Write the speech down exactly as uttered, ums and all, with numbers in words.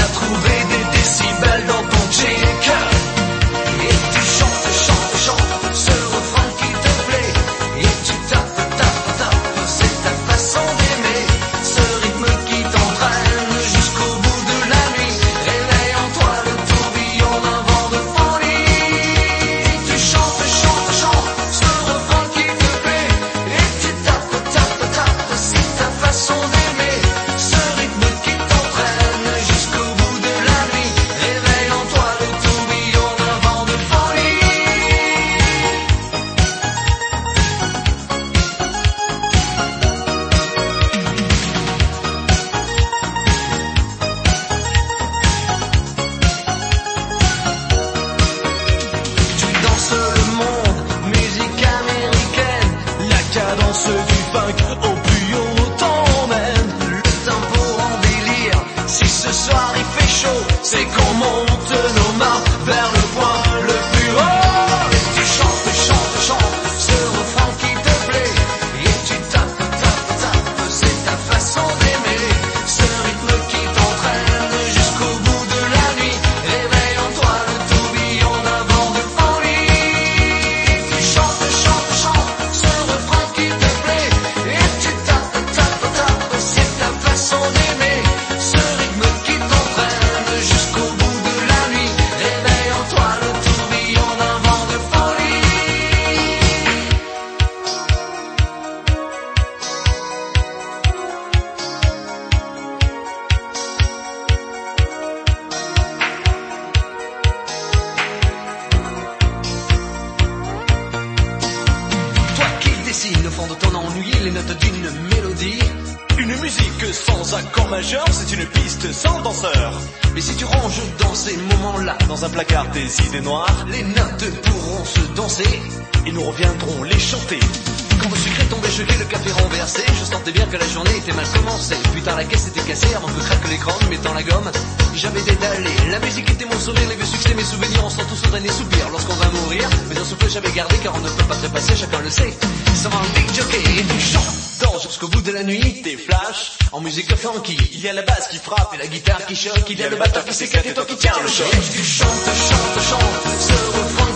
t'as trouvé des décibels dans ton check. Et tu chantes, chantes, chantes ce refrain qui te plaît. Et tu tapes, tapes, tapes, c'est ta façon d'aimer. Ce rythme qui t'entraîne jusqu'au bout de la nuit. Réveille en toi le tourbillon d'un vent de folie. Et tu chantes, chantes, chantes ce refrain qui te plaît. Et tu tapes, tapes, tapes, c'est ta façon d'aimer. Ce rythme qui t'entraîne jusqu'au bout de la nuit. Réveille en toi le tourbillon d'un vent de folie. Tu danses le monde, musique américaine. La cadence du funk au plus haut t'emmène. Le tempo en délire, si ce soir il fait chaud, c'est qu'on monte nos mains vers le point le plus haut. Et tu chantes, chantes, chantes ce refrain qui te plaît. Et tu tapes, tapes, tapes, c'est ta façon d'aimer. Ce rythme qui t'entraîne jusqu'au bout de la nuit. Réveille en toi le tourbillon d'un vent de folie. Tu chantes, chantes, chantes ce refrain qui te plaît. Et tu tapes, tapes, tapes, c'est ta façon d'aimer. Ce rythme qui t'entraîne jusqu'au bout de la nuit. Réveille en toi le tourbillon d'un vent de folie. Toi qui dessines le fond de ton ennui, les notes d'une mélodie. Une musique sans accord majeur, c'est une piste sans danseur. Mais si tu ranges dans ces moments-là, Dans un placard des idées noires, les notes pourront se danser. et nous reviendrons les chanter. Quand le sucré tombait gelé, le café renversé, je sentais bien que la journée était mal commencée. Plus tard la caisse était cassée avant que craque l'écran, mettant la gomme. J'avais détalé, la musique était mon sourire, les vieux succès, mes souvenirs, on sent tous au dernier soupir lorsqu'on va mourir. Mais un souffle j'avais gardé car on ne peut pas trépasser, chacun le sait. Sans un big jockey et du chant, danse jusqu'au bout de la nuit. Des flashs, En musique funky, il y a la basse qui frappe et la guitare qui choque, il y a le batteur qui s'éclate et toi qui tiens le choc. choc. Tu chantes, chantes, chantes ce refrain